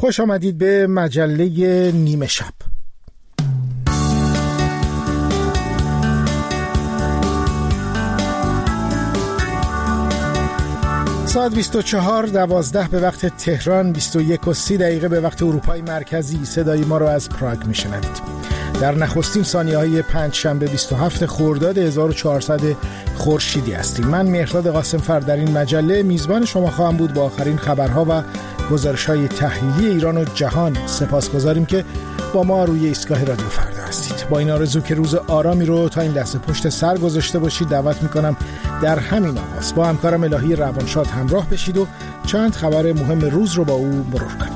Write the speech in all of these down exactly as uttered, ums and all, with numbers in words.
خوش آمدید به مجله نیمه شب. ساعت بیست و چهار دوازده به وقت تهران، بیست و یک و سی دقیقه به وقت اروپای مرکزی. صدای ما رو از پراگ میشنوید. در نخستین ثانیه‌های پنج شنبه بیست و هفت خرداد هزار و چهارصد خورشیدی هستیم. من مهرداد قاسمفر در این مجله میزبان شما خواهم بود با آخرین خبرها و گزارش‌های تحلیلی ایران و جهان. سپاسگزاریم که با ما روی ایستگاه رادیو فردا هستید. با این آرزو که روز آرامی رو تا این لحظه پشت سر گذاشته باشید، دعوت میکنم در همین آغاز با همکارم الهی روانشاد همراه بشید و چند خبر مهم روز رو با او مرور کنیم.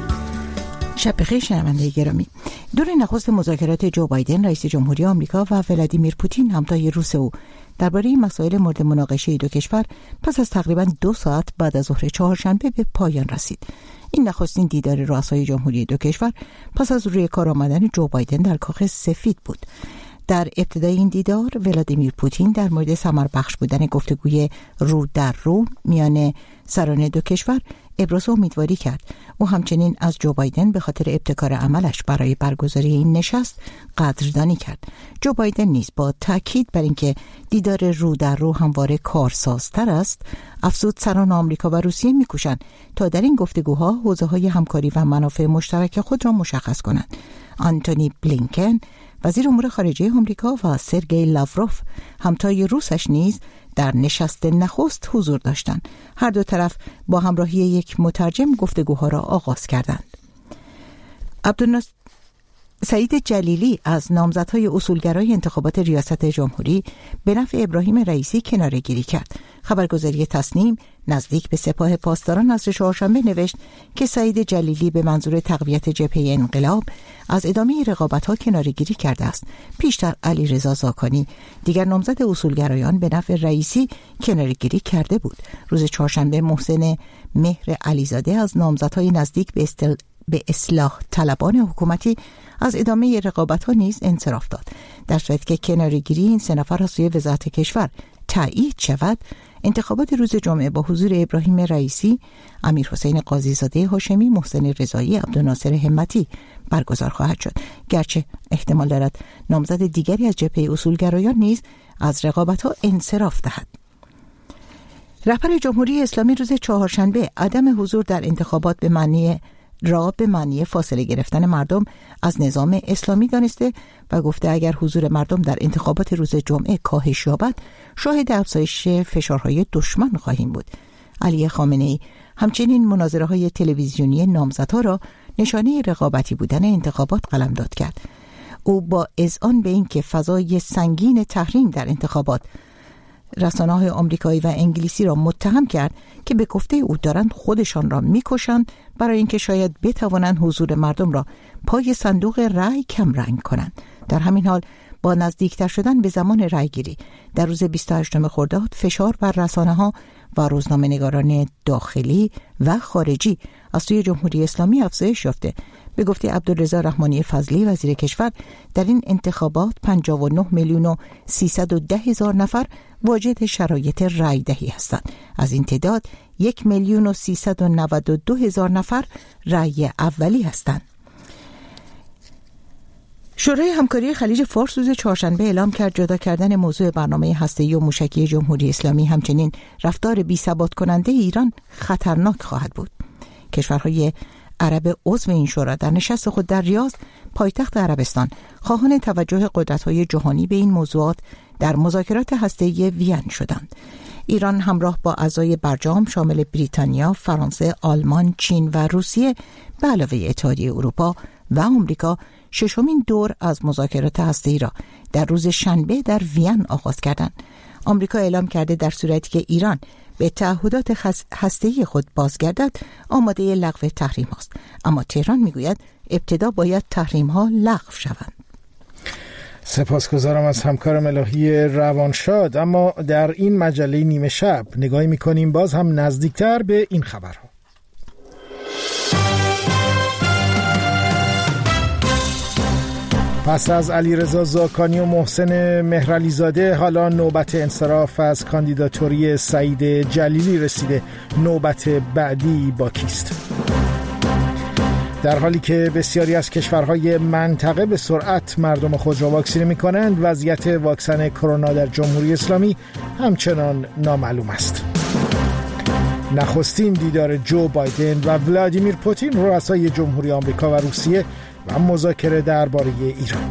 شب بخیر شنونده گرامی. دور نخست مذاکرات جو بایدن رئیس جمهوری آمریکا و ولادیمیر پوتین همتای روس او درباره مسائل مورد مناقشه دو کشور پس از تقریباً دو ساعت بعد از ظهر چهارشنبه به پایان رسید. این نخستین دیدار رؤسای جمهوری دو کشور پس از روی کار آمدن جو بایدن در کاخ سفید بود. در ابتدای این دیدار ولادیمیر پوتین در مورد ثمربخش بودن گفتگوی رو در رو میان سران دو کشور ابراز امیدواری کرد. او همچنین از جو بایدن به خاطر ابتکار عملش برای برگزاری این نشست قدردانی کرد. جو بایدن نیز با تاکید بر اینکه دیدار رو در رو همواره کارسازتر است، افزود سران آمریکا و روسیه می‌کوشند تا در این گفتگوها حوزه‌های همکاری و منافع مشترک خود را مشخص کنند. آنتونی بلینکن وزیر امور خارجه آمریکا و سرگئی لاوروف همتای روسش نیز در نشست نخست حضور داشتند. هر دو طرف با همراهی یک مترجم گفتگوها را آغاز کردند. عبدالناصر سعید جلیلی از نامزدهای اصولگرای انتخابات ریاست جمهوری به نفع ابراهیم رئیسی کناره‌گیری کرد. خبرگزاری تصنیم نزدیک به سپاه پاسداران از چهارشنبه نوشت که سعید جلیلی به منظور تقویت جبهه انقلاب از ادامه رقابت‌ها کناره‌گیری کرده است. پیشتر علیرضا زاکانی دیگر نامزد اصولگرایان به نفع رئیسی کناره‌گیری کرده بود. روز چهارشنبه محسن مهر علیزاده از نامزدهای نزدیک به استل... به اصلاح طلبان حکومتی از ادامه رقابت‌ها نیز انصراف داد. در صورتی که کناره‌گیری این سه نفر از سوی وزارت کشور تایید شود، انتخابات روز جمعه با حضور ابراهیم رئیسی، امیرحسین قاضیزاده هاشمی، محسن رضایی، عبدالناصر همتی برگزار خواهد شد. گرچه احتمال دارد نامزد دیگری از جبهه اصولگرایان نیز از رقابت‌ها انصراف دهد. رهبر جمهوری اسلامی روز چهارشنبه عدم حضور در انتخابات به معنی را به معنی فاصله گرفتن مردم از نظام اسلامی دانسته و گفته اگر حضور مردم در انتخابات روز جمعه کاهش یابد، شاهد افزایش فشارهای دشمن خواهیم بود. علی خامنه‌ای همچنین مناظره‌های تلویزیونی نامزدها را نشانه رقابتی بودن انتخابات قلمداد کرد. او با اذعان به اینکه فضای سنگین تحریم در انتخابات رسانه‌های آمریکایی و انگلیسی را متهم کرد که به گفته او دارند خودشان را می‌کشند برای اینکه شاید بتوانند حضور مردم را پای صندوق رأی کم رنگ کنند. در همین حال با نزدیکتر شدن به زمان رأیگیری در روز بیست و هشتم خرداد فشار بر رسانه‌ها و روزنامه‌نگاران داخلی و خارجی از سوی جمهوری اسلامی افزایش یافته. به گفته عبدالرضا رحمانی فضلی وزیر کشور، در این انتخابات پنجاه و نه میلیون و سیصد و ده هزار نفر واجد شرایط رأی دهی هستند. از این تعداد یک میلیون و سیصد و نود و دو هزار نفر رأی اولی هستند. شورای همکاری خلیج فارس روز چهارشنبه اعلام کرد جدا کردن موضوع برنامه هسته‌ای و موشکی جمهوری اسلامی همچنین رفتار بی‌ثبات کننده ایران خطرناک خواهد بود. کشورهای عرب عضو این شورا در نشست خود در ریاض پایتخت عربستان خواهان توجه قدرت‌های جهانی به این موضوعات در مذاکرات هسته‌ای وین شدند. ایران همراه با اعضای برجام شامل بریتانیا، فرانسه، آلمان، چین و روسیه به علاوه اتحادیه اروپا و آمریکا ششمین دور از مذاکرات هسته‌ای را در روز شنبه در وین آغاز کردند. آمریکا اعلام کرده در صورتی که ایران به تعهدات هسته‌ای خود بازگردد آماده لغو تحریم است، اما تهران میگوید ابتدا باید تحریم ها لغو شوند. سپاسگزارم از همکارم الهی روانشاد. اما در این مجله نیمه شب نگاهی میکنیم باز هم نزدیکتر به این خبرها. پس از علیرضا زاکانی و محسن مهرعلیزاده حالا نوبت انصراف از کاندیداتوری سعید جلیلی رسیده. نوبت بعدی با کیست؟ در حالی که بسیاری از کشورهای منطقه به سرعت مردم خود را واکسینه می‌کنند، وضعیت واکسن کرونا در جمهوری اسلامی همچنان نامعلوم است. نخستین دیدار جو بایدن و ولادیمیر پوتین، رؤسای جمهوری آمریکا و روسیه، و مذاکره درباره ایران.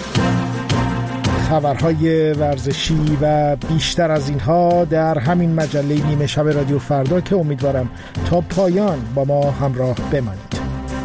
خبرهای ورزشی و بیشتر از اینها در همین مجله نیمه شب رادیو فردا که امیدوارم تا پایان با ما همراه بمانید.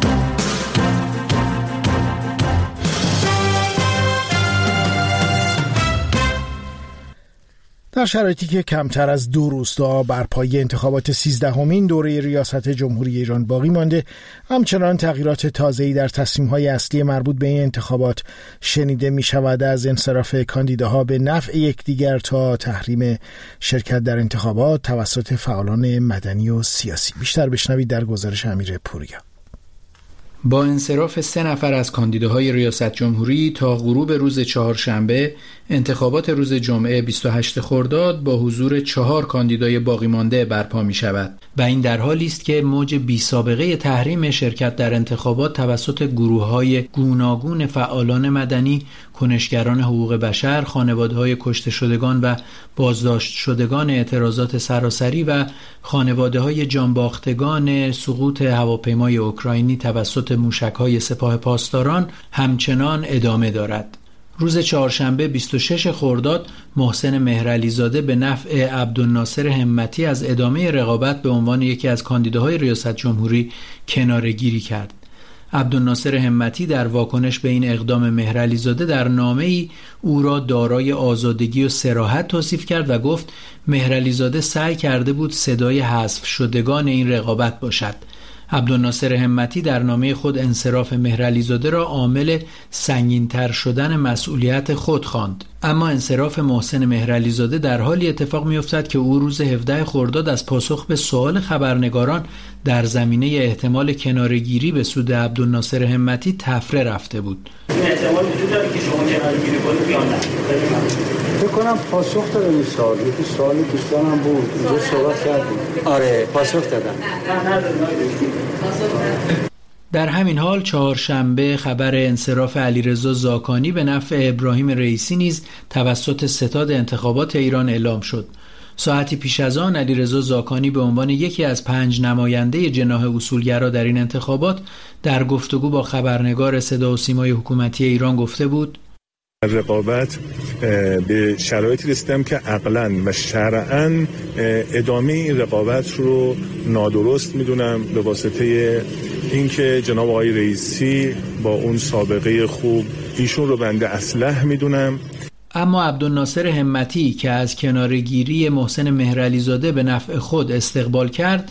در شرایطی که کمتر از دو روز تا برپایی انتخابات سیزدهمین دوره ریاست جمهوری ایران باقی مانده، همچنان تغییرات تازه‌ای در تصمیم‌های اصلی مربوط به این انتخابات شنیده می‌شود، از انصراف کاندیداها به نفع یکدیگر تا تحریم شرکت در انتخابات توسط فعالان مدنی و سیاسی. بیشتر بشنوید در گزارش امیر پوریا. با انصراف سه نفر از کاندیداهای ریاست جمهوری تا غروب روز چهارشنبه، انتخابات روز جمعه بیست و هشتم خرداد با حضور چهار کاندیدای باقی مانده برپا می شود و این در حالی است که موج بی سابقه تحریم شرکت در انتخابات توسط گروه‌های گوناگون فعالان مدنی، کنشگران حقوق بشر، خانواده‌های کشته شدگان و بازداشت شدگان اعتراضات سراسری و خانواده‌های جانباختگان سقوط هواپیمای اوکراینی توسط موشک‌های سپاه پاسداران همچنان ادامه دارد. روز چهارشنبه بیست و ششم خرداد، محسن مهرعلیزاده به نفع عبدالناصر همتی از ادامه رقابت به عنوان یکی از کاندیداهای ریاست جمهوری کناره‌گیری کرد. عبدالناصر همتی در واکنش به این اقدام مهرعلیزاده در نامه‌ای او را دارای آزادگی و صراحت توصیف کرد و گفت مهرعلیزاده سعی کرده بود صدای حذف شدگان این رقابت باشد. عبدالناصر همتی در نامه خود انصراف مهرعلیزاده را عامل سنگین‌تر شدن مسئولیت خود خواند. اما انصراف محسن مهرعلیزاده در حالی اتفاق می‌افتد که او روز هفدهم خرداد از پاسخ به سوال خبرنگاران در زمینه احتمال کناره‌گیری به سود عبدالناصر همتی تفره رفته بود. این احتمال وجود داره که شما کناره‌گیری کنید یا نه؟ فکر کنم پاسخ دادم این سوال. یکی سوال دوستانم بود. اینجا صحبت کردیم. آره پاسخ دادم. در همین حال چهارشنبه خبر انصراف علیرضا زاکانی به نفع ابراهیم رئیسی نیز توسط ستاد انتخابات ایران اعلام شد. ساعتی پیش از آن علیرضا زاکانی به عنوان یکی از پنج نماینده جناح اصولگرا در این انتخابات در گفتگو با خبرنگار صدا و سیمای حکومتی ایران گفته بود: رقابت به شرایطی رسیدم که عقلاً و شرعاً ادامه این رقابت رو نادرست میدونم، به واسطه اینکه جناب آقای رئیسی با اون سابقه خوب ایشون رو بنده اصلح میدونم. اما عبدالناصر همتی که از کناره‌گیری محسن مهرعلیزاده به نفع خود استقبال کرد،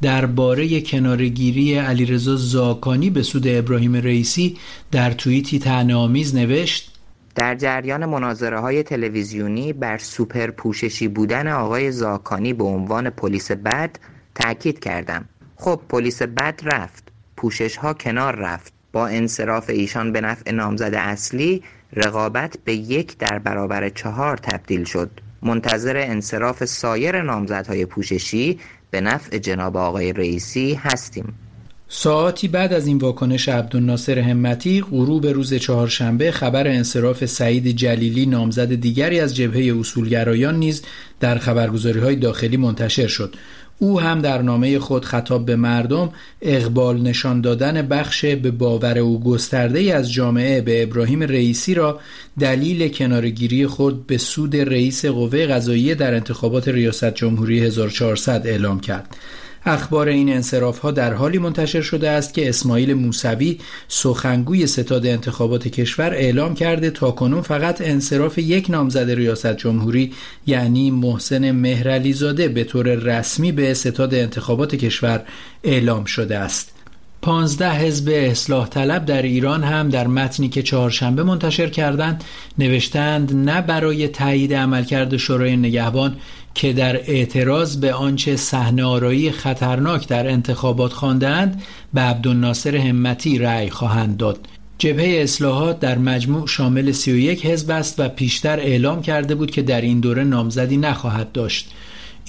درباره کناره‌گیری علیرضا زاکانی به سود ابراهیم رئیسی در توییتی طعنه‌آمیز نوشت: در جریان مناظره‌های تلویزیونی بر سوپر پوششی بودن آقای زاکانی به عنوان پلیس بد تأکید کردم. خب پلیس بد رفت، پوشش‌ها کنار رفت. با انصراف ایشان به نفع نامزد اصلی، رقابت به یک در برابر چهار تبدیل شد. منتظر انصراف سایر نامزدهای پوششی به نفع جناب آقای رئیسی هستیم. ساعاتی بعد از این واکنش عبدالناصر همتی، غروب روز چهارشنبه خبر انصراف سعید جلیلی نامزد دیگری از جبهه اصولگرایان نیز در خبرگزاری‌های داخلی منتشر شد. او هم در نامه خود خطاب به مردم اقبال نشان دادن بخش به باور او گسترده‌ای از جامعه به ابراهیم رئیسی را دلیل کناره‌گیری خود به سود رئیس قوه قضاییه در انتخابات ریاست جمهوری هزار و چهارصد اعلام کرد. اخبار این انصراف‌ها در حالی منتشر شده است که اسماعیل موسوی سخنگوی ستاد انتخابات کشور اعلام کرده تاکنون فقط انصراف یک نامزد ریاست جمهوری یعنی محسن مهرعلیزاده به طور رسمی به ستاد انتخابات کشور اعلام شده است. پانزده حزب اصلاح طلب در ایران هم در متنی که چهارشنبه منتشر کردند نوشتند نه برای تایید عملکرد شورای نگهبان که در اعتراض به آنچه صحنه‌آرایی خطرناک در انتخابات خواندند به عبدالناصر همتی رأی خواهند داد. جبهه اصلاحات در مجموع شامل سی و یک حزب است و پیشتر اعلام کرده بود که در این دوره نامزدی نخواهد داشت.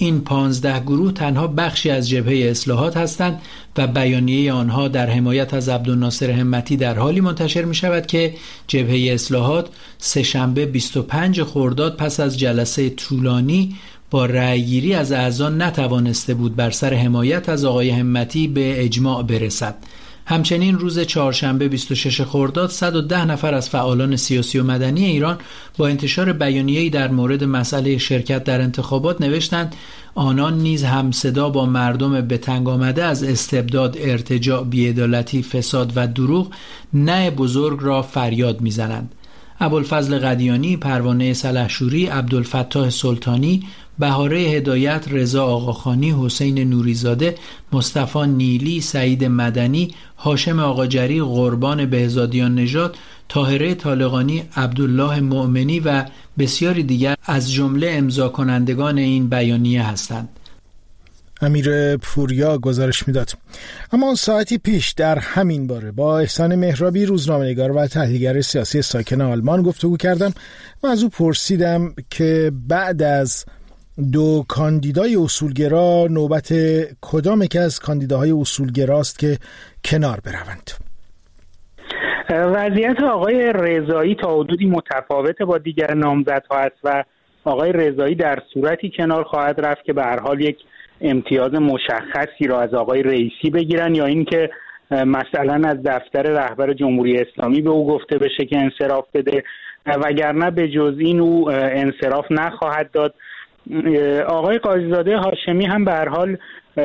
این پانزده گروه تنها بخشی از جبهه اصلاحات هستند و بیانیه آنها در حمایت از عبدالناصر همتی در حالی منتشر می شود که جبهه اصلاحات سه‌شنبه بیست و پنج خرداد پس از جلسه طولانی با رأیگیری از اعضا نتوانسته بود بر سر حمایت از آقای همتی به اجماع برسد. همچنین روز چهارشنبه بیست و شش خرداد صد و ده نفر از فعالان سیاسی و مدنی ایران با انتشار بیانیه‌ای در مورد مسئله شرکت در انتخابات نوشتند آنان نیز همصدا با مردم به تنگ آمده از استبداد، ارتجاع، بی‌عدالتی، فساد و دروغ نه بزرگ را فریاد می‌زنند. ابوالفضل قدیانی، پروانه سلحشوری، عبدالفتاح سلطانی، بهاره هدایت، رضا آقاخانی، حسین نوریزاده، مصطفی نیلی، سعید مدنی، هاشم آقاجری، قربان بهزادیان نژاد، طاهره طالقانی، عبدالله مؤمنی و بسیاری دیگر از جمله امضا کنندگان این بیانیه هستند. امیر پوریا گزارش میداد. اما ساعتی پیش در همین باره با احسان مهرابی، روزنامه‌نگار و تحلیلگر سیاسی ساکن آلمان گفتگو کردم و از او پرسیدم که بعد از دو کاندیدای اصولگرا نوبت کدام یک از کاندیداهای اصولگراست که کنار بروند؟ وضعیت آقای رضایی تا حدودی متفاوت با دیگر نامزدها است و آقای رضایی در صورتی کنار خواهد رفت که به هر حال یک امتیاز مشخصی را از آقای رئیسی بگیرن یا اینکه مثلا از دفتر رهبر جمهوری اسلامی به او گفته بشه که انصراف بده، وگرنه به جز این او انصراف نخواهد داد. آقای قاضیزاده هاشمی هم به هر حال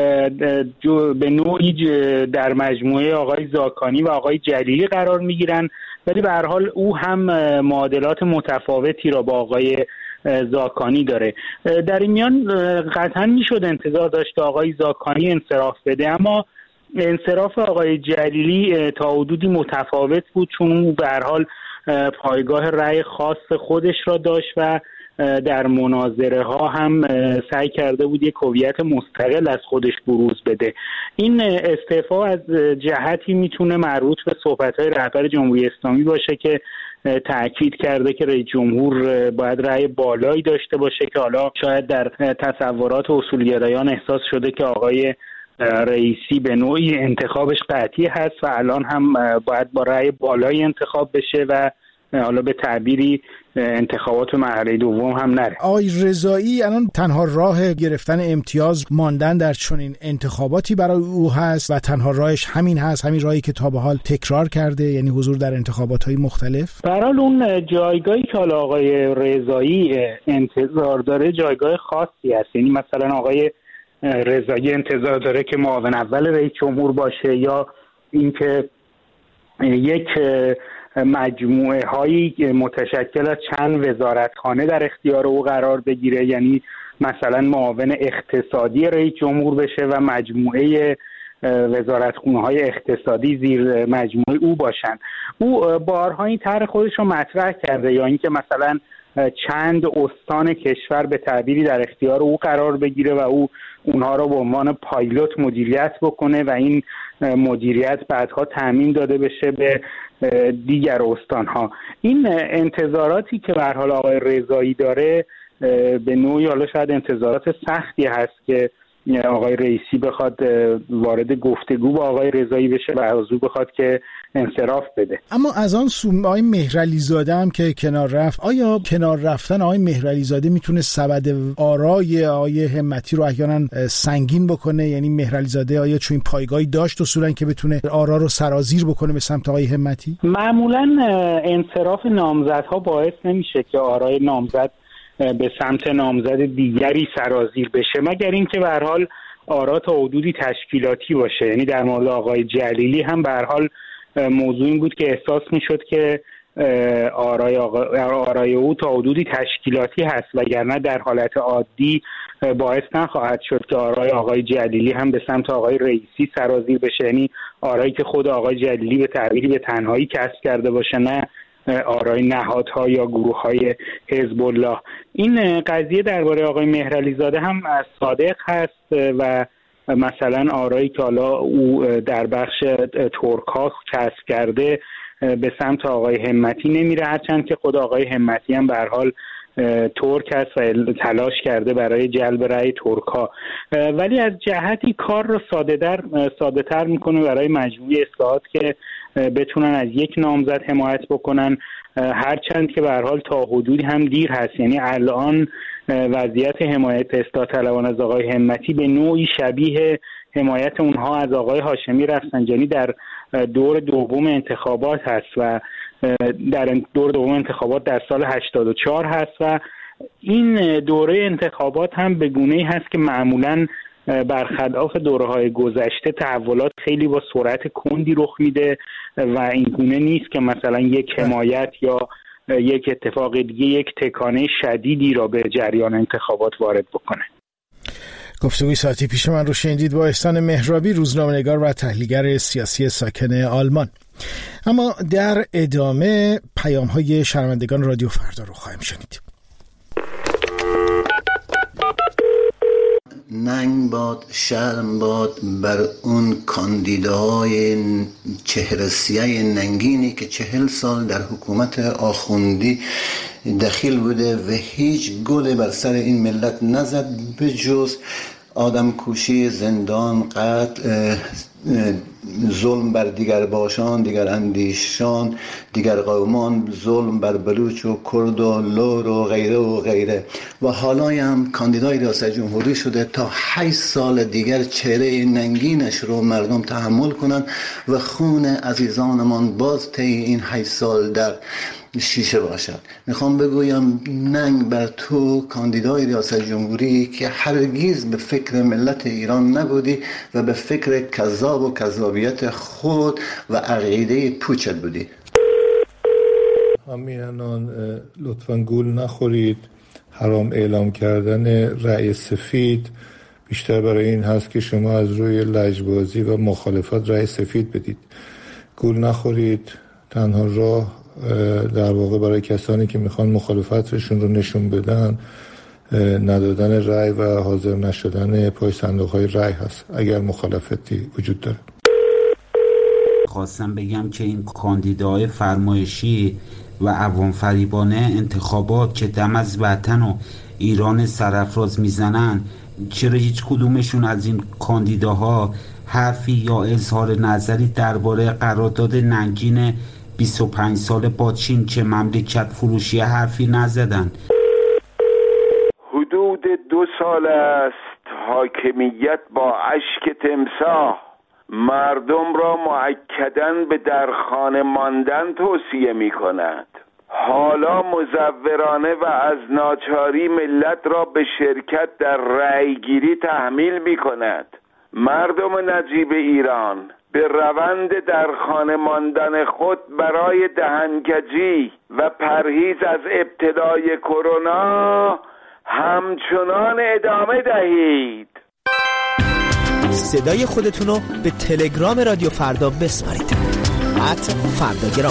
به نوعی در مجموعه آقای زاکانی و آقای جلیلی قرار میگیرن، ولی به هر حال او هم معادلات متفاوتی را با آقای زاکانی داره. در این میان قطعا میشد انتظار داشت آقای زاکانی انصراف بده، اما انصراف آقای جلیلی تا حدودی متفاوت بود، چون او به هر حال پایگاه رأی خاص خودش را داشت و در مناظره ها هم سعی کرده بود یک هویت مستقل از خودش بروز بده. این استعفا از جهتی میتونه مربوط به صحبت‌های رهبر جمهوری اسلامی باشه که تأکید کرده که رئیس جمهور باید رأی بالایی داشته باشه، که حالا شاید در تصورات اصولگرایان احساس شده که آقای رئیسی به نوعی انتخابش قطعی هست و الان هم باید با رأی بالایی انتخاب بشه و حالا به تعبیری انتخابات مرحله دوم هم نره. آقای رضایی الان تنها راه گرفتن امتیاز ماندن در چنین انتخاباتی برای او هست و تنها راهش همین هست، همین راهی که تا به حال تکرار کرده، یعنی حضور در انتخابات‌های مختلف. به هر حال اون جایگاهی که حالا آقای رضایی انتظار داره جایگاه خاصی است، یعنی مثلا آقای رضایی انتظار داره که معاون اول رئیس جمهور باشه یا اینکه یک مجموعه هایی متشکل از چند وزارتخانه در اختیار او قرار بگیره، یعنی مثلا معاون اقتصادی رئیس جمهور بشه و مجموعه وزارتخانه های اقتصادی زیر مجموعه او باشن. او بارها این طرح خودش رو مطرح کرده، یا اینکه مثلا چند استان کشور به تعبیری در اختیار او قرار بگیره و او اونها رو به عنوان پایلوت مدیریت بکنه و این مدیریت بعدها تأمین داده بشه به دیگر استانها. این انتظاراتی که به هر حال آقای رضایی داره به نوعی حالا شاید انتظارات سختی هست که آقای رئیسی بخواد وارد گفتگو با آقای رضایی بشه و از او بخواد که انصراف بده. اما از آن سو آقای مهرعلی زاده هم که کنار رفت، آیا کنار رفتن آقای مهرعلی زاده میتونه سبد آرای آقای همتی رو احیانا سنگین بکنه؟ یعنی مهرعلی زاده آیا چون این پایگاهی داشت اصولا که بتونه آرا رو سرازیر بکنه به سمت آقای همتی؟ معمولا انصراف نامزدها باعث نمیشه که آرای نامزد به سمت نامزد دیگری سرازیر بشه، مگر اینکه به هر حال آرا تا حدودی تشکیلاتی باشه. یعنی در مورد آقای جلیلی هم به هر حال موضوع این بود که احساس میشد که آرای, آرای او تا حدودی تشکیلاتی هست، وگرنه در حالت عادی باعث نخواهد شد که آرای آقای جلیلی هم به سمت آقای رئیسی سرازیر بشه، یعنی آرایی که خود آقای جلیلی به تعبیری به تنهایی کسب کرده باشه، نه آرای نهادها یا گروه‌های حزب الله. این قضیه درباره آقای مهرعلی زاده هم صادق هست و مثلا آرایی که حالا او در بخش ترک‌ها کسب کرده به سمت آقای همتی نمیره، هرچند که خود آقای همتی هم به هر حال ترک است و تلاش کرده برای جلب رأی ترک‌ها، ولی از جهتی کار رو ساده در ساده تر میکنه برای مجموعه اصلاحات که بتونن از یک نامزد حمایت بکنن، هرچند که به هر حال تا حدودی هم دیر هست. یعنی الان وضعیت حمایت اصلاح طلبان از آقای همتی به نوعی شبیه حمایت اونها از آقای هاشمی رفسنجانی در دور دوم انتخابات هست و در دور دوم انتخابات در سال هشتاد و چهار هست و این دوره انتخابات هم به گونه‌ای هست که معمولاً برخلاف دوره‌های گذشته تحولات خیلی با سرعت کندی رخ میده و این گونه نیست که مثلا یک حمایت یا یک اتفاق دیگه یک تکانه شدیدی را به جریان انتخابات وارد بکنه. گفتگوی ساعتی پیش من رو شنیدید با احسان مهرابی، روزنامه‌نگار و تحلیلگر سیاسی ساکن آلمان. اما در ادامه پیام‌های شنوندگان رادیو فردا رو خواهیم شنید. ننگ باد، شرم باد بر اون کاندیدای چهره سیاه ننگینی که چهل سال در حکومت آخوندی دخیل بوده و هیچ گلی بر سر این ملت نزد به جز آدم کوشی، زندان، قتل، ظلم بر دیگر باشان، دیگر اندیشان، دیگر قومان، ظلم بر بلوچ و کرد و لور و غیره و غیره. و حالا هم کاندیدای ریاست جمهوری شده تا هشت سال دیگر چهره ننگینش رو مردم تحمل کنن و خون عزیزانمان باز طی این هشت سال در شیشه باشد. میخوام بگویم ننگ بر تو کاندیدای ریاست جمهوری که هرگز به فکر ملت ایران نبودی و به فکر کذاب و کذابیت خود و عقیده پوچت بودی. همینان لطفاً گول نخورید. حرام اعلام کردن رأی سفید بیشتر برای این هست که شما از روی لجبازی و مخالفت رأی سفید بدید. گول نخورید. تنها راه در واقع برای کسانی که میخوان مخالفتشون رو نشون بدن ندادن رأی و حاضر نشدن پای صندوق‌های رأی هست اگر مخالفتی وجود داره. خواستم بگم که این کاندیداهای فرمایشی و عوام فریبانه انتخابات که دم از وطن و ایران سرافراز میزنن، چرا هیچ کدومشون از این کاندیداها حرفی یا اظهار نظری درباره قرارداد ننگین بیست و پنج سال با چین که مملکت فروشی حرفی نزدن؟ حدود دو سال است حاکمیت با اشک تمساح مردم را مؤکداً به در خانه ماندن توصیه می کند. حالا مزورانه و از ناچاری ملت را به شرکت در رأیگیری تحمیل می کند. مردم نجیب ایران به روند در خانه ماندن خود برای دهنکجی و پرهیز از ابتلای کرونا همچنان ادامه دهید. صدای خودتونو به تلگرام رادیو فردا بسپارید. ات فرداگرام.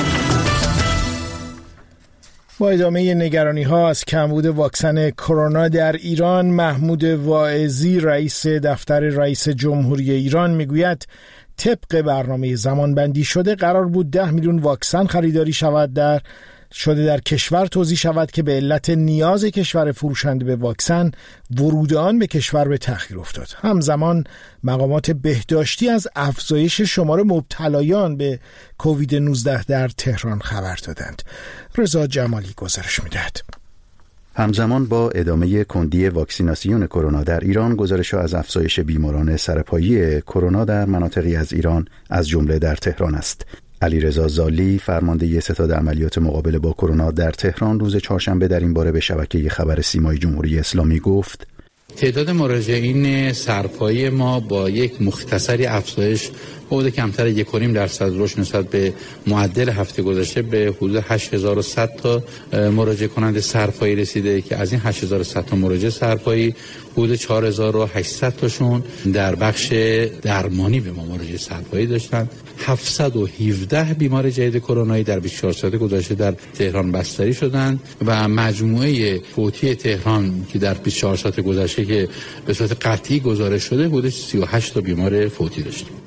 با ادامه نگرانی ها از کمبود واکسن کرونا در ایران، محمود واعظی رئیس دفتر رئیس جمهوری ایران میگوید طبق برنامه زمانبندی شده قرار بود ده میلیون واکسن خریداری شود در شده در کشور توزیع شود که به علت نیاز کشور فروشنده به واکسن ورود آن به کشور به تأخیر افتاد. همزمان مقامات بهداشتی از افزایش شمار مبتلایان به کووید نوزده در تهران خبر دادند. رضا جمالی گزارش می‌دهد. همزمان با ادامه کندی واکسیناسیون کرونا در ایران، گزارش‌ها از افزایش بیماران سرپایی کرونا در مناطقی از ایران از جمله در تهران است. علیرضا زالی، فرمانده ستاد عملیات مقابله با کرونا در تهران، روز چهارشنبه در این باره به شبکه خبر سیمای جمهوری اسلامی گفت: تعداد مراجعین سرپایی ما با یک مختصری افزایش حدود کمتر یک و نیم درصد رشد نسبت به معدل هفته گذشته به حدود هشت هزار و صد تا مراجعه کننده سرپایی رسیده که از این هشت هزار و صد تا مراجعه سرپایی حدود چهار هزار و هشتصد تاشون در بخش درمانی به ما مراجعه سرپایی داشتن. هفتصد و هفده بیمار جدید کرونایی در بیست و چهار ساعت گذشته در تهران بستری شدند و مجموعه فوتی تهران که در بیست و چهار ساعت گذشته که به صورت قطعی گزارش شده حدود سی و هشت تا بیمار فوتی داشتیم.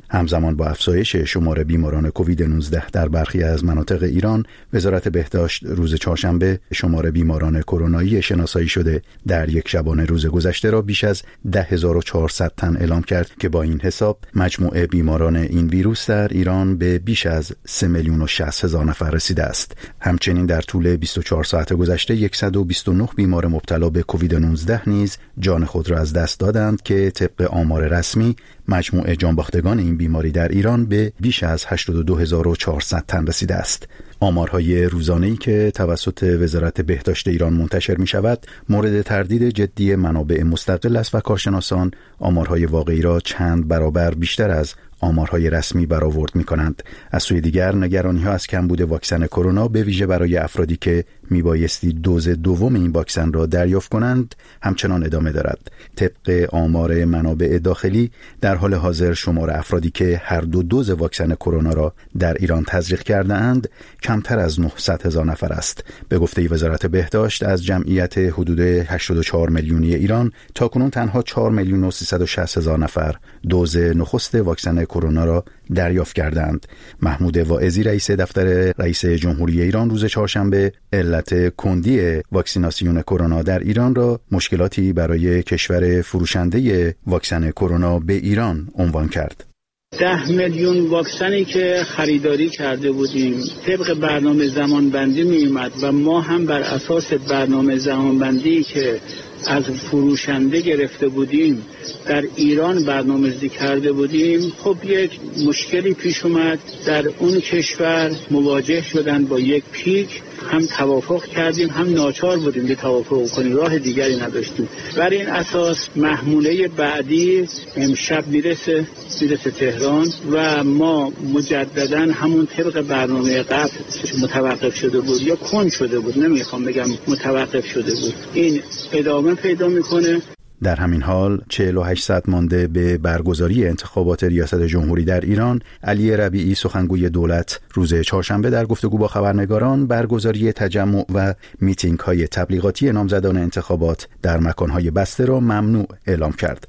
همزمان با افزایش شمار بیماران کووید نوزده در برخی از مناطق ایران، وزارت بهداشت روز چهارشنبه شمار بیماران کرونایی شناسایی شده در یک شبانه روز گذشته را بیش از ده هزار و چهارصد تن اعلام کرد که با این حساب مجموع بیماران این ویروس در ایران به بیش از سه میلیون و شصت هزار نفر رسیده است. همچنین در طول بیست و چهار ساعت گذشته صد و بیست و نه بیمار مبتلا به کووید نوزده نیز جان خود را از دست دادند که طبق آمار رسمی مجموع جانباختگان این بیماری در ایران به بیش از هشتاد و دو هزار و چهارصد تن رسیده است. آمارهای روزانه‌ای که توسط وزارت بهداشت ایران منتشر می شود مورد تردید جدی منابع مستقل است و کارشناسان آمارهای واقعی را چند برابر بیشتر از آمارهای رسمی برآورد می‌کنند. از سوی دیگر نگرانی‌ها از کمبود واکسن کرونا به ویژه برای افرادی که میبایستی دوز دوم این واکسن را دریافت کنند همچنان ادامه دارد. طبق آمار منابع داخلی در حال حاضر شمار افرادی که هر دو دوز واکسن کرونا را در ایران تزریق کرده اند کمتر از نهصد هزار نفر است. به گفته وزارت بهداشت از جمعیت حدود هشتاد و چهار میلیونی ایران تاکنون تنها چهار میلیون و سیصد و شصت هزار نفر دوز نخست واکسن کرونا را دریافت کردند. محمود واعظی رئیس دفتر رئیس جمهوری ایران روز چهارشنبه علت کندی واکسیناسیون کرونا در ایران را مشکلاتی برای کشور فروشنده واکسن کرونا به ایران عنوان کرد. ده میلیون واکسنی که خریداری کرده بودیم طبق برنامه زمانبندی می اومد و ما هم بر اساس برنامه زمانبندی که از فروشنده گرفته بودیم در ایران برنامه‌ریزی کرده بودیم، خب یک مشکلی پیش اومد. در اون کشور مواجه شدن با یک پیک، هم توافق کردیم هم ناچار بودیم که توافق کنیم، راه دیگری نداشتیم. بر این اساس محموله بعدی امشب میرسه میرسه تهران و ما مجددا همون طبق برنامه قبل متوقف شده بود یا کند شده بود، نمیخوام بگم متوقف شده بود، این ادامه پیدا میکنه. در همین حال چهل و هشت ساعت مانده به برگزاری انتخابات ریاست جمهوری در ایران، علی ربیعی سخنگوی دولت روز چهارشنبه در گفتگو با خبرنگاران برگزاری تجمع و میتینگ های تبلیغاتی نامزدان انتخابات در مکانهای بسته را ممنوع اعلام کرد.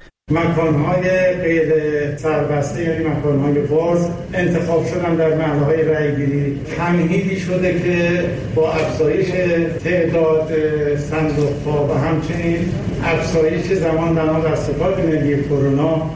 مکانهای غیر سربسته یعنی مکانهای باز انتخاب شدن در محلهای رأیگیری. تمهیدی شده که با افزایش تعداد صندوق‌ها و همچنین افزایش زمان بنا بر ستاد ملی کرونا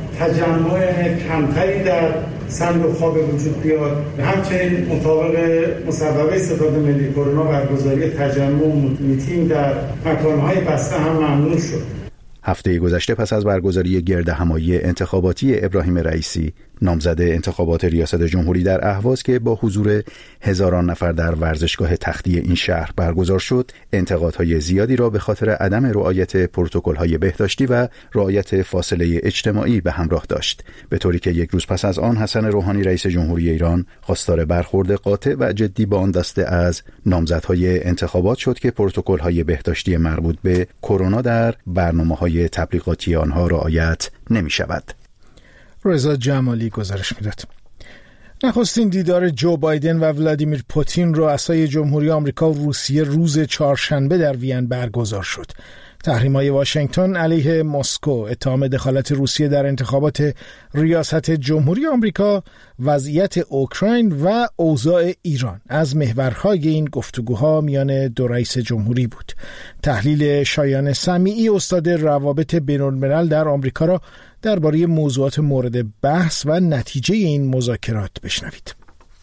تجمع کمتری در صندوق‌ها به وجود بیاد و همچنین مطابق مصوبه ستاد ملی کرونا برگزاری تجمع و میتینگ در مکانهای بسته هم ممنوع شد. هفته گذشته پس از برگزاری گردهمایی انتخاباتی ابراهیم رئیسی نامزد انتخابات ریاست جمهوری در اهواز که با حضور هزاران نفر در ورزشگاه تختی این شهر برگزار شد، انتقادهای زیادی را به خاطر عدم رعایت پروتکل‌های بهداشتی و رعایت فاصله اجتماعی به همراه داشت، به طوری که یک روز پس از آن حسن روحانی رئیس جمهوری ایران خواستار برخورد قاطع و جدی با آن دسته از نامزدهای انتخابات شد که پروتکل‌های بهداشتی مربوط به کرونا در برنامه‌های تبلیغاتی آنها رعایت نمی‌شود. رضا جمالی گزارش میداد. نخستین دیدار جو بایدن و ولادیمیر پوتین رؤسای جمهوری آمریکا و روسیه روز چهارشنبه در وین برگزار شد. تحریم‌های واشنگتن علیه مسکو، اتهام دخالت روسیه در انتخابات ریاست جمهوری آمریکا، وضعیت اوکراین و اوضاع ایران از محورهای این گفتگوها میان دو رئیس جمهوری بود. تحلیل شایان سمیعی استاد روابط بین‌الملل در آمریکا را درباره موضوعات مورد بحث و نتیجه این مذاکرات بشنوید.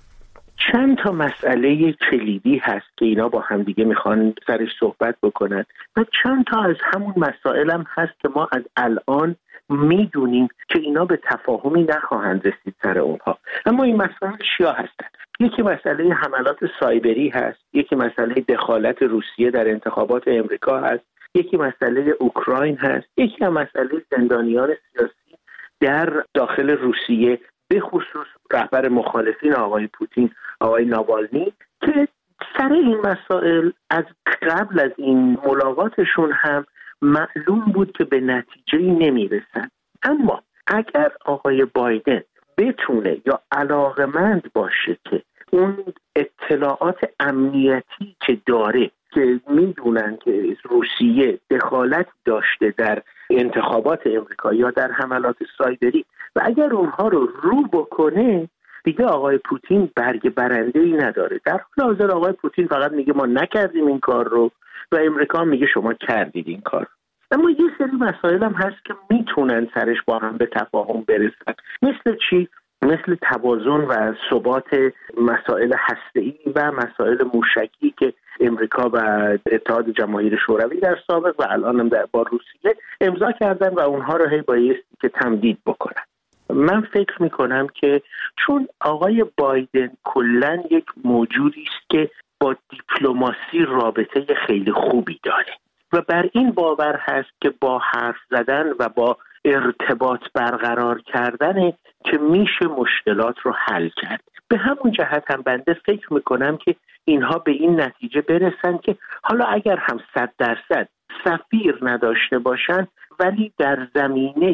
چند تا مسئله کلیدی هست که اینا با هم دیگه میخوان سرش صحبت بکنن و چند تا از همون مسائل هم هست که ما از الان میدونیم که اینا به تفاهمی نخواهند رسید سر اونها. اما این مسائل چیا هستن؟ یکی مسئله حملات سایبری هست، یکی مسئله دخالت روسیه در انتخابات امریکا هست، یکی مسئله اوکراین هست، یکی هم مسئله زندانیان سیاسی در داخل روسیه، به خصوص رهبر مخالفین آقای پوتین، آقای ناوالنی، که سر این مسائل از قبل از این ملاقاتشون هم معلوم بود که به نتیجه‌ای نمیرسن. اما اگر آقای بایدن بتونه یا علاقمند باشه که اون اطلاعات امنیتی که داره که میدونن که روسیه دخالت داشته در انتخابات امریکا یا در حملات سایبری و اگر اونها رو رو بکنه دیگه آقای پوتین برگ برنده‌ای نداره. در حال حاضر آقای پوتین فقط میگه ما نکردیم این کار رو و امریکا میگه شما کردید این کار. اما یه سری مسائل هم هست که میتونن سرش با هم به تفاهم برسن. مثل چی؟ مثل توازن و ثبات مسائل هسته‌ای و مسائل موشکی که امریکا و اتحاد جماهیر شوروی در سابق و الان هم در با روسیه امضا کردن و اونها رو هی بایستی که تمدید بکنن. من فکر میکنم که چون آقای بایدن کلاً یک موجودی است که با دیپلماسی رابطه خیلی خوبی داره و بر این باور هست که با حرف زدن و با ارتباط برقرار کردن که میشه مشکلات رو حل کرد. به همون جهت هم بنده فکر میکنم که اینها به این نتیجه برسن که حالا اگر هم صد درصد سفیر نداشته باشن ولی در زمینه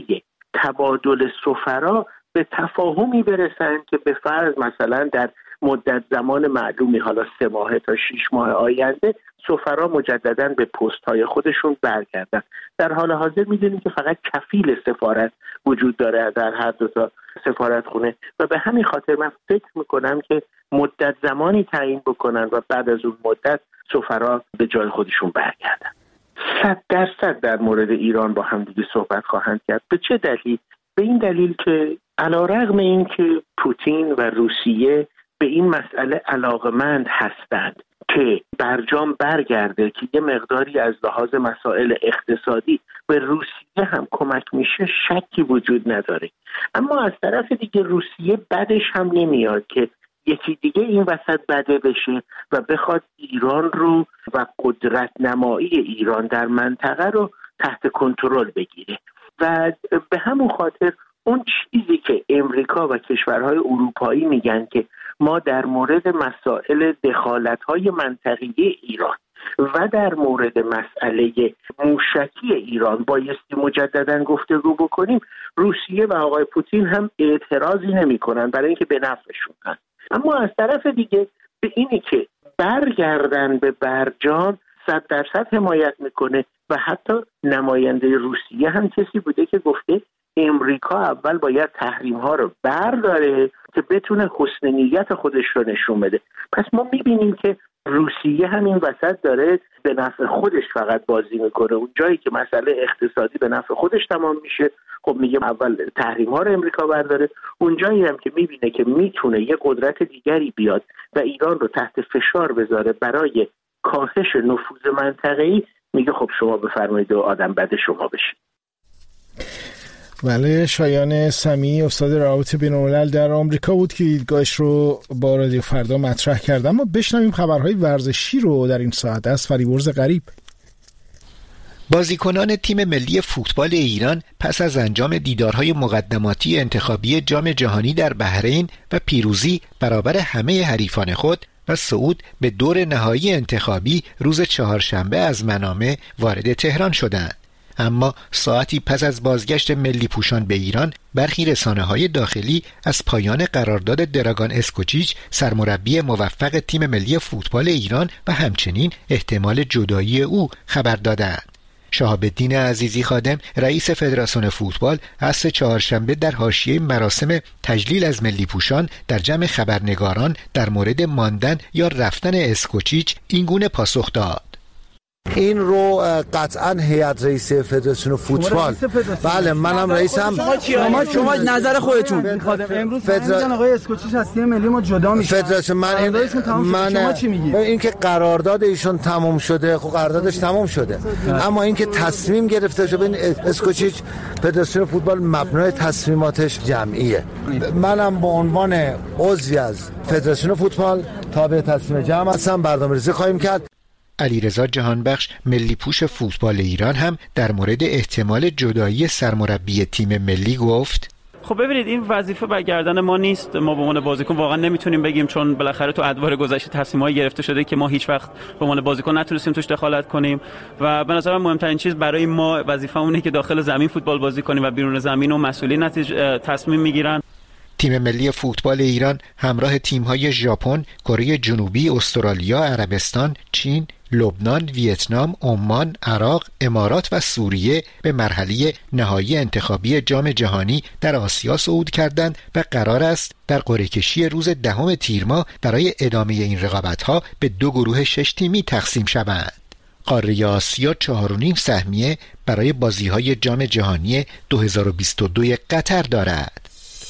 تبادل سفرا به تفاهمی برسن که به فرض مثلا در مدت زمان معلومی، حالا سه ماه تا شش ماه آینده، سفرا مجددا به پست های خودشون برگردن. در حال حاضر میدونیم که فقط کفیل سفارت وجود داره در هر دو تا سفارت خونه و به همین خاطر من فکر میکنم که مدت زمانی تعیین بکنن و بعد از اون مدت سفرا به جای خودشون برگردن. صد درصد در مورد ایران با هم دیگه صحبت خواهند کرد. به چه دلیل؟ به این دلیل که علیرغم این که پوتین و روسیه به این مسئله علاقمند هستند که برجام برگرده که یه مقداری از لحاظ مسائل اقتصادی به روسیه هم کمک میشه، شکی وجود نداره. اما از طرف دیگه روسیه بدش هم نمیاد که یکی دیگه این وسط بده بشه و بخواد ایران رو و قدرت نمایی ایران در منطقه رو تحت کنترل بگیره و به همون خاطر اون چیزی که امریکا و کشورهای اروپایی میگن که ما در مورد مسائل دخالت‌های منطقه‌ای ایران و در مورد مسئله موشکی ایران بایستی مجدداً گفتگو بکنیم، روسیه و آقای پوتین هم اعتراضی نمی‌کنن برای اینکه به نفعشون هست. اما از طرف دیگه به اینی که برگردن به برجام صد درصد حمایت میکنه و حتی نماینده روسیه هم کسی بوده که گفته امریکا اول باید تحریم ها رو برداره که بتونه حسن نیت خودش رو نشون بده. پس ما میبینیم که روسیه همین وسط داره به نفع خودش فقط بازی میکنه. اون جایی که مسئله اقتصادی به نفع خودش تمام میشه، خب میگه اول تحریم ها رو امریکا برداره. اون جایی هم که میبینه که میتونه یه قدرت دیگری بیاد و ایران رو تحت فشار بذاره برای کاهش نفوذ منطقه‌ای، میگه خب شما بفرمایید و آدم بد شما بشید. بله، شایان سمیعی استاد روابط بین‌الملل در آمریکا بود که دیدگاهش رو با رادیو فردا مطرح کرد. اما بشنویم خبرهای ورزشی رو در این ساعت از فریبرز غریب. بازیکنان تیم ملی فوتبال ایران پس از انجام دیدارهای مقدماتی انتخابی جام جهانی در بحرین و پیروزی برابر همه حریفان خود و صعود به دور نهایی انتخابی روز چهارشنبه از منامه وارد تهران شدند. اما ساعتی پس از بازگشت ملی پوشان به ایران، برخی رسانه‌های داخلی از پایان قرارداد دراگان اسکوچیچ سرمربی موفق تیم ملی فوتبال ایران و همچنین احتمال جدایی او خبر دادند. شهاب الدین عزیزی خادم رئیس فدراسیون فوتبال عصر چهارشنبه در حاشیه مراسم تجلیل از ملی پوشان در جمع خبرنگاران در مورد ماندن یا رفتن اسکوچیچ این گونه پاسخ داد: این رو قطعا هیئت رئیس فدراسیون فوتبال، بله منم رئیسم، شما شما نظر خودتون امروز فدراسیون آقای اسکوچیچ از تیم ملی ما جدا میشه. فدراسیون من این من شما چی میگید؟ این که قرارداد ایشون تموم شده، خب قراردادش تموم شده، اما این که تصمیم گرفته شده، ببین اسکوچیچ فدراسیون فوتبال مبنای تصمیماتش جمعیه. منم به عنوان عضوی از فدراسیون فوتبال تابع تصمیم جمع هستم، برنامه‌ریزی خواهیم کرد. علیرضا جهانبخش ملی پوش فوتبال ایران هم در مورد احتمال جدایی سرمربی تیم ملی گفت: خب ببینید این وظیفه بر گردن ما نیست. ما به عنوان بازیکن واقعا نمیتونیم بگیم، چون بالاخره تو ادوار گذشته تصمیم‌های گرفته شده که ما هیچ وقت به عنوان بازیکن نتونستیم توش دخالت کنیم و به نظر من مهمترین چیز برای ما وظیفه‌مونه که داخل زمین فوتبال بازی کنیم و بیرون زمین و مسئولین نتیجه تصمیم میگیرن. تیم ملی فوتبال ایران همراه تیم‌های ژاپن، کره جنوبی، استرالیا، عربستان، چین، لبنان، ویتنام، عمان، عراق، امارات و سوریه به مرحله نهایی انتخابی جام جهانی در آسیا صعود کردند و قرار است در قرعه‌کشی روز دهم تیر ماه برای ادامه این رقابت‌ها به دو گروه شش تیمی تقسیم شوند. قاره آسیا چهار و نیم سهمیه برای بازی‌های جام جهانی دو هزار و بیست و دو قطر دارد.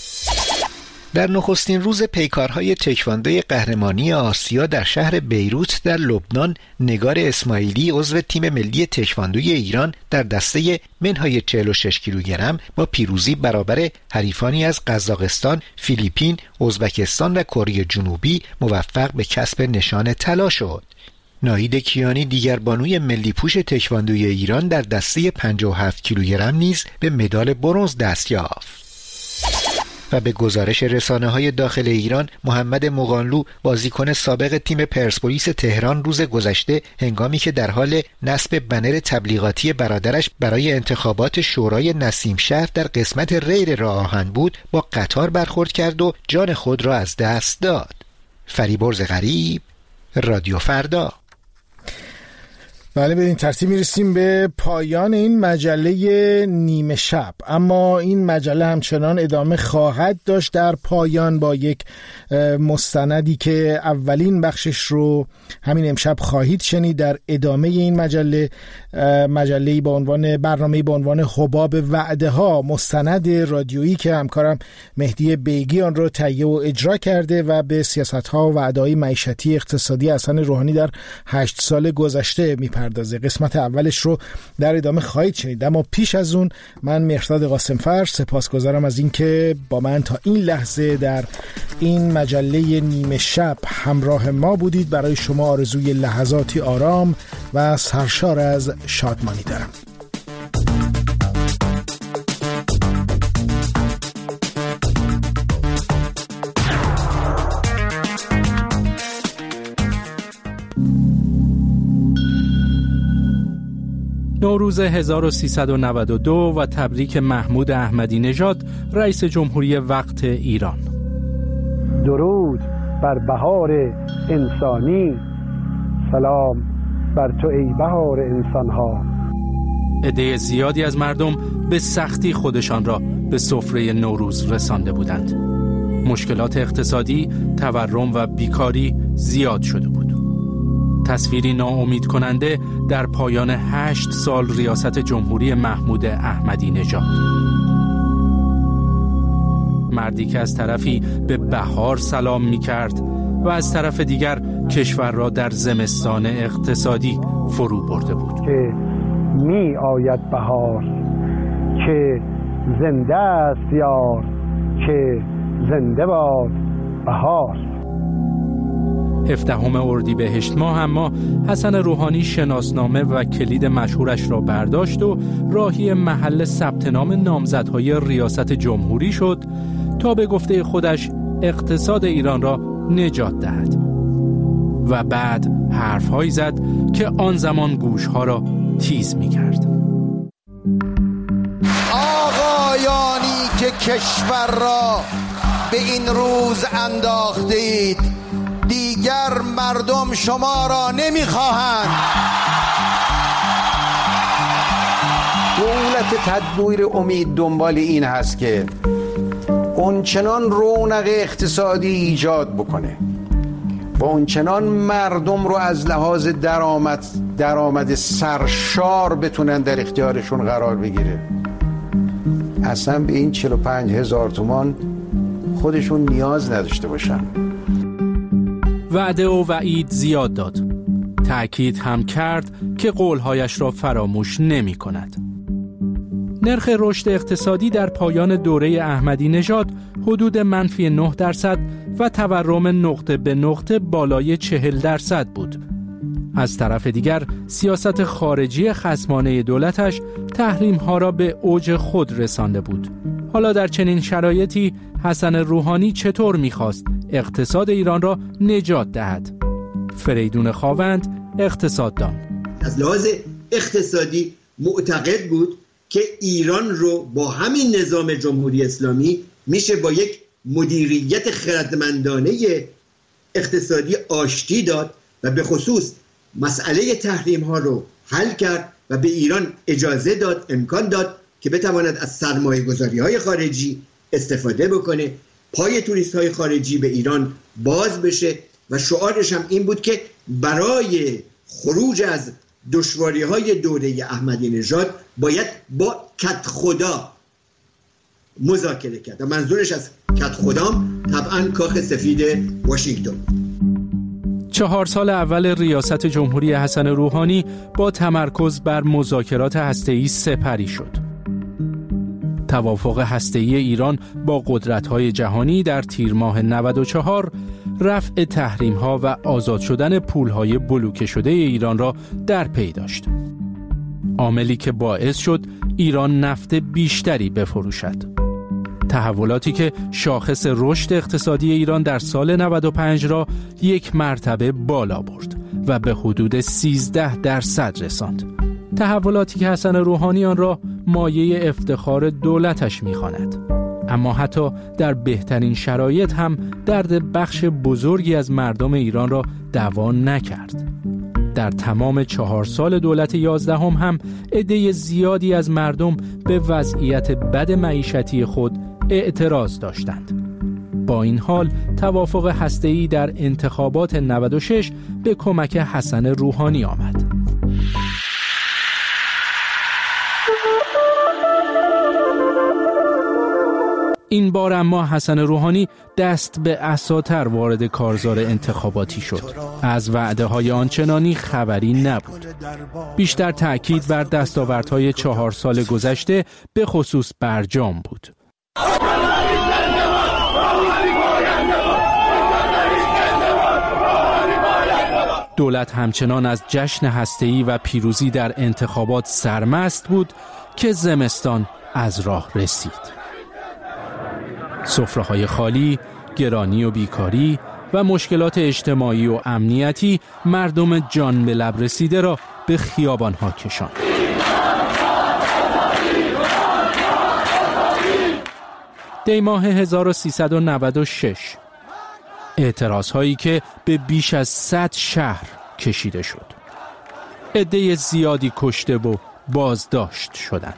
در نخستین روز پیکارهای تکواندوی قهرمانی آسیا در شهر بیروت در لبنان، نگار اسماعیلی عضو تیم ملی تکواندوی ایران در دسته منهای چهل و شش کیلوگرم با پیروزی برابر حریفانی از قزاقستان، فیلیپین، ازبکستان و کره جنوبی موفق به کسب نشان طلا شد. ناهید کیانی دیگر بانوی ملی پوش تکواندوی ایران در دسته پنجاه و هفت کیلوگرم نیز به مدال برنز دست یافت. و به گزارش رسانه‌های داخل ایران، محمد مغانلو بازیکن سابق تیم پرسپولیس تهران روز گذشته هنگامی که در حال نصب بنر تبلیغاتی برادرش برای انتخابات شورای نسیم شهر در قسمت ریل راه آهن بود با قطار برخورد کرد و جان خود را از دست داد. فریبرز غریب، رادیو فردا. بله، به این ترتیب میرسیم به پایان این مجله نیمه شب، اما این مجله همچنان ادامه خواهد داشت در پایان با یک مستندی که اولین بخشش رو همین امشب خواهید شنید. در ادامه این مجله مجله‌ای با عنوان برنامه‌ای با عنوان حباب وعده ها، مستند رادیویی که همکارم مهدی بیگی آن رو تهیه و اجرا کرده و به سیاست‌ها و وعده‌های معیشتی اقتصادی حسن روحانی در هشت سال گذشته می‌پردازه. قسمت اولش رو در ادامه خواهید شنید، اما پیش از اون من مهرداد قاسمفر سپاسگزارم از اینکه با من تا این لحظه در این مجله نیمه شب همراه ما بودید. برای شما آرزوی لحظاتی آرام و سرشار از شادمانی دارم. نوروز هزار و سیصد و نود و دو و تبریک محمود احمدی نژاد رئیس جمهوری وقت ایران. درود بر بهار انسانی، سلام بر تو ای بهار انسانها. عده زیادی از مردم به سختی خودشان را به سفره نوروز رسانده بودند. مشکلات اقتصادی، تورم و بیکاری زیاد شده بود. تصویری ناامید کننده در پایان هشت سال ریاست جمهوری محمود احمدی نژاد. مردی که از طرفی به بهار سلام می کرد و از طرف دیگر کشور را در زمستان اقتصادی فرو برده بود. که می آید بهار، که زنده است یار، که زنده باد بهار. هفدهم اردیبهشت ماه اما حسن روحانی شناسنامه و کلید مشهورش را برداشت و راهی محل ثبت نام نامزدهای ریاست جمهوری شد تا به گفته خودش اقتصاد ایران را نجات دهد و بعد حرفهایی زد که آن زمان گوشها را تیز می کرد. آقایانی که کشور را به این روز انداختید، دیگر مردم شما را نمیخواهند. دولت تدبیر امید دنبال این هست که اونچنان رونق اقتصادی ایجاد بکنه و اونچنان مردم رو از لحاظ درآمد درآمد سرشار بتونن در اختیارشون قرار بگیره. اصلا به این چهل و پنج هزار تومان خودشون نیاز نداشته باشن. وعده و وعید زیاد داد. تأکید هم کرد که قولهایش را فراموش نمی کند. نرخ رشد اقتصادی در پایان دوره احمدی نژاد حدود منفی نه درصد و تورم نقطه به نقطه بالای چهل درصد بود. از طرف دیگر سیاست خارجی خصمانه دولتش تحریم‌ها را به اوج خود رسانده بود. حالا در چنین شرایطی حسن روحانی چطور می‌خواست اقتصاد ایران را نجات دهد؟ فریدون خاوند، اقتصاددان: از لحاظ اقتصادی معتقد بود که ایران رو با همین نظام جمهوری اسلامی میشه با یک مدیریت خردمندانه اقتصادی آشتی داد و به خصوص مسئله تحریم ها رو حل کرد و به ایران اجازه داد، امکان داد که بتواند از سرمایه گذاری های خارجی استفاده بکنه، پای توریست های خارجی به ایران باز بشه و شعارش هم این بود که برای خروج از دشواری های دوره احمدی نژاد باید با کت خدا مذاکره کرد و منظورش از کت خدام طبعا کاخ سفید واشنگتن. چهار سال اول ریاست جمهوری حسن روحانی با تمرکز بر مذاکرات هسته‌ای سپری شد. توافق هسته‌ای ایران با قدرت‌های جهانی در تیر ماه نود و چهار رفع تحریم‌ها و آزاد شدن پول‌های بلوکه شده ایران را در پی داشت. عاملی که باعث شد ایران نفت بیشتری بفروشد. تحولاتی که شاخص رشد اقتصادی ایران در سال نود و پنج را یک مرتبه بالا برد و به حدود سیزده درصد رساند. تحولاتی که حسن روحانی آن را مایه افتخار دولتش می‌خواند. اما حتی در بهترین شرایط هم درد بخش بزرگی از مردم ایران را دوا نکرد. در تمام چهار سال دولت یازدهم هم عده زیادی از مردم به وضعیت بد معیشتی خود اعتراض داشتند. با این حال توافق هسته‌ای در انتخابات نود و شش به کمک حسن روحانی آمد. این بار اما حسن روحانی دست به عصاتر وارد کارزار انتخاباتی شد. از وعده های آنچنانی خبری نبود. بیشتر تأکید بر دستاوردهای چهار سال گذشته به خصوص برجام بود. دولت همچنان از جشن هسته‌ای و پیروزی در انتخابات سرمست بود که زمستان از راه رسید. سفره‌های خالی، گرانی و بیکاری و مشکلات اجتماعی و امنیتی مردم جان به لب رسیده را به خیابان‌ها کشاند. دی ماه هزار و سیصد و نود و شش اعتراض‌هایی که به بیش از صد شهر کشیده شد. عده زیادی کشته و بازداشت شدند.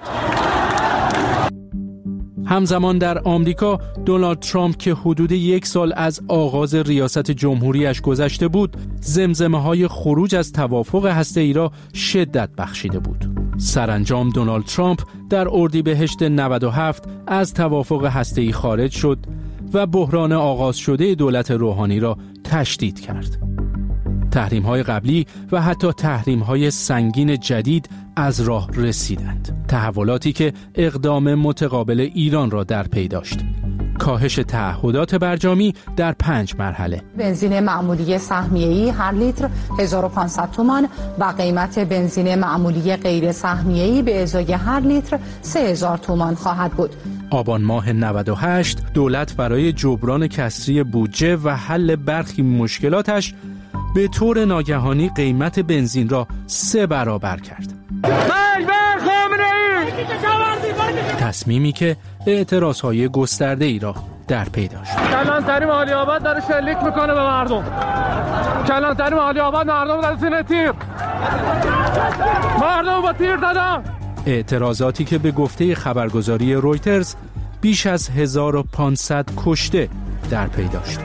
همزمان در آمریکا دونالد ترامپ که حدود یک سال از آغاز ریاست جمهوریش گذشته بود، زمزمه‌های خروج از توافق هسته‌ای را شدت بخشیده بود. سرانجام دونالد ترامپ در اردیبهشت نود و هفت از توافق هسته‌ای خارج شد و بحران آغاز شده دولت روحانی را تشدید کرد. تحریم‌های قبلی و حتی تحریم‌های سنگین جدید از راه رسیدند. تحولاتی که اقدام متقابل ایران را در پی داشت. کاهش تعهدات برجامی در پنج مرحله. بنزین معمولی سهمیه‌ای هر لیتر هزار و پانصد تومان و قیمت بنزین معمولی غیر سهمیه‌ای به ازای هر لیتر سه هزار تومان خواهد بود. آبان ماه نود و هشت دولت برای جبران کسری بودجه و حل برخی مشکلاتش به طور ناگهانی قیمت بنزین را سه برابر کرد. تصمیمی که اعتراضهای گسترده ای را در پی داشت. کلانتری مالی آباد داره شلیک میکنه به مردم. کلانتری مالی آباد مردم در زیر تیر. مردم با تیر دادن. اعتراضاتی که به گفته خبرگزاری رویترز بیش از هزار و پانصد کشته در پی داشت.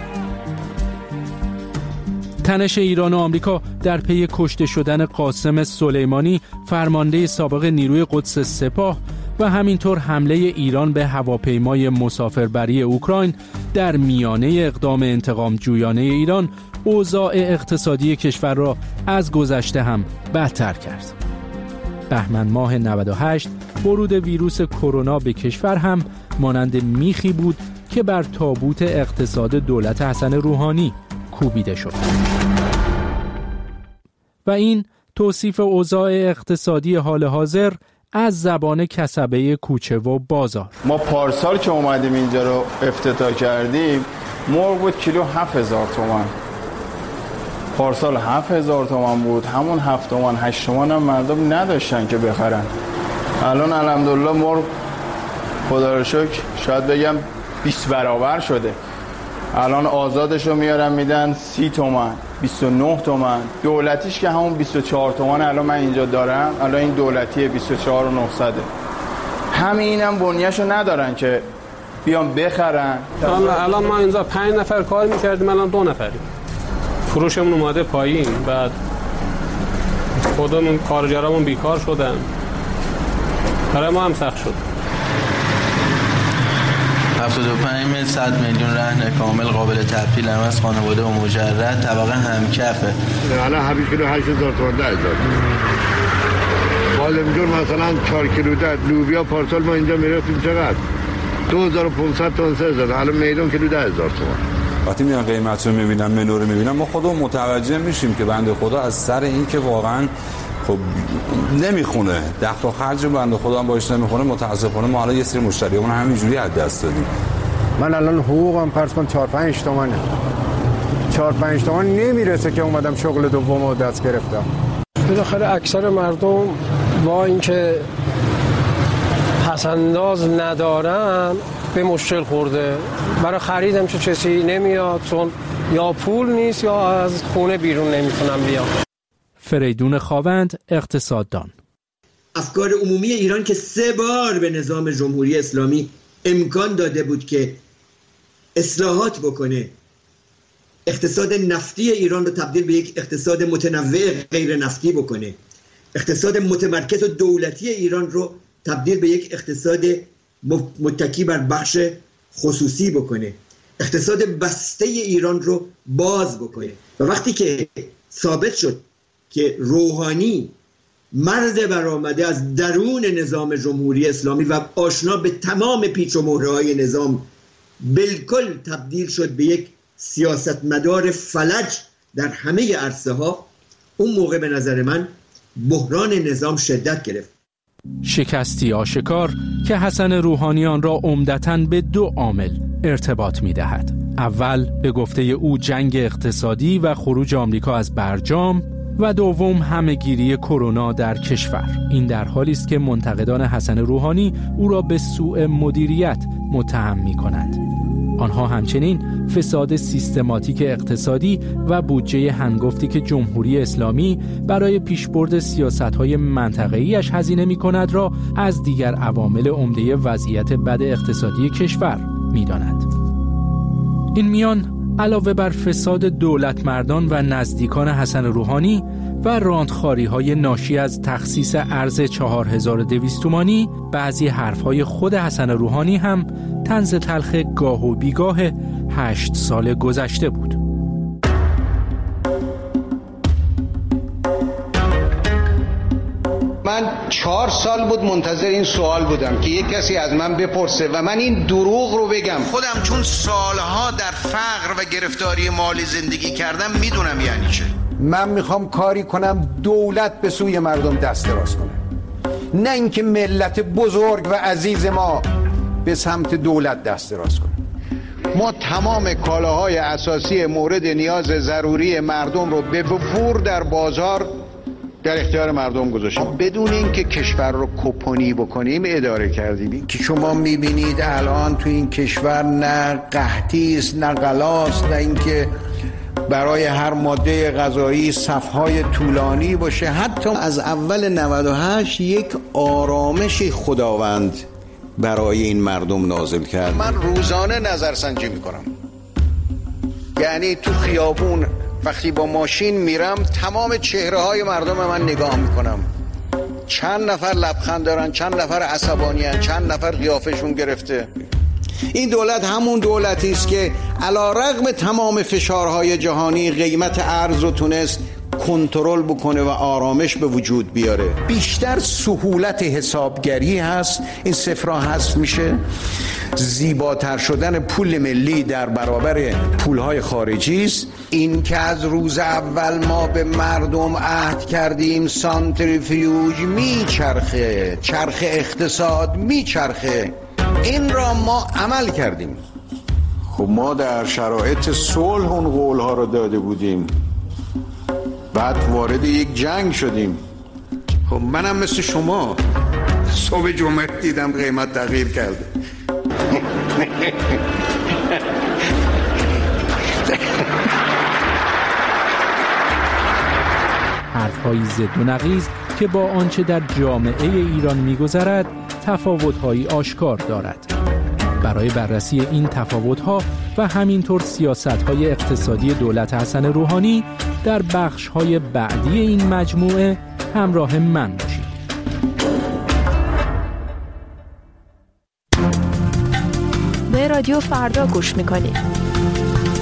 تنش ایران و آمریکا در پی کشته شدن قاسم سلیمانی فرمانده سابق نیروی قدس سپاه و همینطور حمله ایران به هواپیمای مسافربری اوکراین در میانه اقدام انتقام جویانه ایران اوضاع اقتصادی کشور را از گذشته هم بدتر کرد. بهمن ماه نود و هشت ورود ویروس کرونا به کشور هم مانند میخی بود که بر تابوت اقتصاد دولت حسن روحانی کوبیده شد. و این توصیف اوضاع اقتصادی حال حاضر از زبان کسبه کوچه و بازار. ما پارسال که اومدیم اینجا رو افتتاح کردیم مرغ بود کیلو هفت هزار تومان. پارسال هفت هزار تومان بود، همون هفت تومان هشت تومان هم مردم نداشتن که بخرن. الان الحمدلله مرغ خدا رو شکر شاید بگم بیست برابر شده. الان آزادشو میارن میدن سی تومن، بیست و نه تومن. دولتیش که همون بیست و چهار تومن الان من اینجا دارم. الان این دولتی بیست و چهار و نهصد. همینم بنیه‌شو ندارن که بیان بخرن. الان ما اینجا پنج نفر کار میکردیم، الان دو نفریم. فروشمون اومده پایین، بعد خودمون کارگرامون بیکار شدن، برای ما هم سخت شد. هفتاد و پنج میلیون صد میلیون رهن کامل قابل تبدیل هم از خانواده و مجرد طبقه همکفه. الان هفت کیلو هشت هزار تومان ده هزار. بالمجون مثلا چهار کیلو ده لوبیا پارسال ما اینجا میرفتیم چقدر؟ دو هزار و پانصد تا سه هزار. الان میدون کیلو ده هزار تومان. وقتی میان قیمت رو میبینم، منو رو میبینم، ما خودمون متوجه میشیم که بنده خدا از سر این که واقعا خب نمیخونه، دخل و خرج بنده خدا هم باش نمیخونه، متاسفانه ما حالا یه سری مشتریامون همینجوری از دست دادیم. من الان حقوقم فرض کن چهار پنج تومنه. چهار پنج تومن نمیرسه که اومدم شغل دومو دست گرفتم. بالاخره اکثر مردم با اینکه پسنداز ندارن به مشکل خورده. برای خریدم چه چیزی نمیاد، چون یا پول نیست یا از خونه بیرون نمیتونم بیام. فریدون خاوند، اقتصاددان. افکار عمومی ایران که سه بار به نظام جمهوری اسلامی امکان داده بود که اصلاحات بکنه، اقتصاد نفتی ایران رو تبدیل به یک اقتصاد متنوع غیر نفتی بکنه، اقتصاد متمرکز و دولتی ایران رو تبدیل به یک اقتصاد متکی بر بخش خصوصی بکنه، اقتصاد بسته ایران رو باز بکنه. و وقتی که ثابت شد که روحانی مرد برآمده از درون نظام جمهوری اسلامی و آشنا به تمام پیچ و مهره‌های نظام بالکل تبدیل شد به یک سیاستمدار فلج در همه عرصه ها، اون موقع به نظر من بحران نظام شدت گرفت. شکستی آشکار که حسن روحانی آن را عمدتاً به دو عامل ارتباط می‌دهد. اول به گفته او جنگ اقتصادی و خروج آمریکا از برجام و دوم همه‌گیری کرونا در کشور. این در حالی است که منتقدان حسن روحانی او را به سوء مدیریت متهم می‌کنند. آنها همچنین فساد سیستماتیک اقتصادی و بودجه هنگفتی که جمهوری اسلامی برای پیشبرد سیاست‌های منطقه‌ایش هزینه می‌کند را از دیگر عوامل عمده وضعیت بد اقتصادی کشور می‌دانند. این میان علاوه بر فساد دولت مردان و نزدیکان حسن روحانی و راندخاری‌های ناشی از تخصیص ارز چهار هزار و دویست تومانی، بعضی حرف‌های خود حسن روحانی هم طنز تلخ گاه و بیگاه هشت سال گذشته بود. من چهار سال بود منتظر این سوال بودم که یک کسی از من بپرسه و من این دروغ رو بگم. خودم چون سالها در فقر و گرفتاری مالی زندگی کردم میدونم یعنی چه. من میخوام کاری کنم دولت به سوی مردم دست دراز کنه، نه اینکه ملت بزرگ و عزیز ما به سمت دولت دست دراز کنه. ما تمام کالاهای اساسی مورد نیاز ضروری مردم رو به وفور در بازار در اختیار مردم گذاشتیم، بدون اینکه کشور رو کپونی بکنیم اداره کردیم. که شما میبینید الان تو این کشور نه قحطی است نه غلاست، نه اینکه برای هر ماده غذایی صفهای طولانی باشه. حتی از اول نود و هشت یک آرامش خداوند برای این مردم نازل کرد. من روزانه نظرسنجی میکنم، یعنی تو خیابون وقتی با ماشین میرم تمام چهره های مردم من نگاه میکنم، چند نفر لبخند دارن، چند نفر عصبانی هن، چند نفر قیافشون گرفته. این دولت همون دولتی است که علیرغم تمام فشارهای جهانی قیمت ارز رو تونست کنترل بکنه و آرامش به وجود بیاره. بیشتر سهولت حسابگری هست، این صفرها حذف میشه، زیباتر شدن پول ملی در برابر پولهای خارجی است. این که از روز اول ما به مردم عهد کردیم سانتریفیوژ میچرخه، چرخ اقتصاد میچرخه، این را ما عمل کردیم. خب ما در شرایط صلح اون قولها رو داده بودیم، بعد وارد یک جنگ شدیم. خب منم مثل شما صبح جمعه دیدم قیمت تغییر کرده. سیاست‌های ضد و نقیض که با آنچه در جامعه ایران می‌گذرد تفاوت‌هایی آشکار دارد. برای بررسی این تفاوت‌ها و همینطور سیاست‌های اقتصادی دولت حسن روحانی در بخش‌های بعدی این مجموعه همراه من باشید. به رادیو فردا گوش می‌کنید.